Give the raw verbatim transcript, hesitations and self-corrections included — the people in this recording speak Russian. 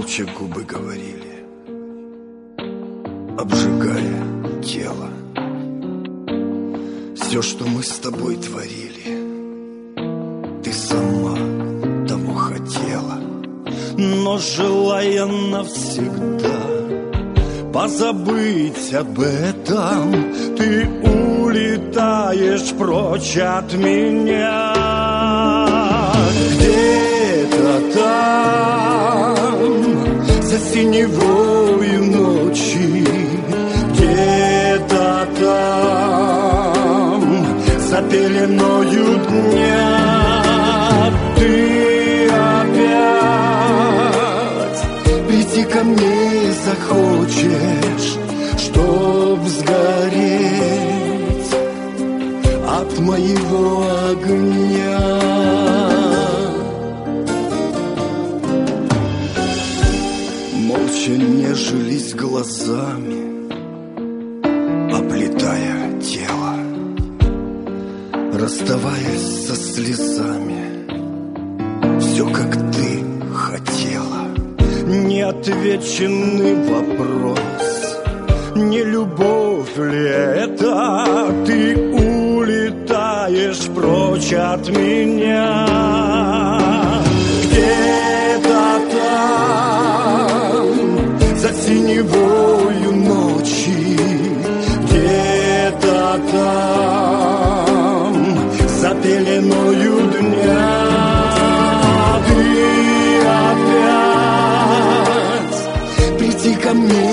молча губы говорили, обжигая тело. Все, что мы с тобой творили, ты сама того хотела. Но желая навсегда позабыть об этом, ты улетаешь прочь от меня. Где-то там, за синевою ночи, где-то там, за пеленою дня, ты опять прийти ко мне захочешь, чтоб сгореть от моего огня. Молча нежились глазами, оплетая тело, расставаясь со слезами. Все, как ты хотела. Неотвеченный вопрос, не любовь ли это? Ты улетаешь прочь от меня. Где-то там, за синевою ночи, где-то там, за пеленою дня, ты опять прийти ко мне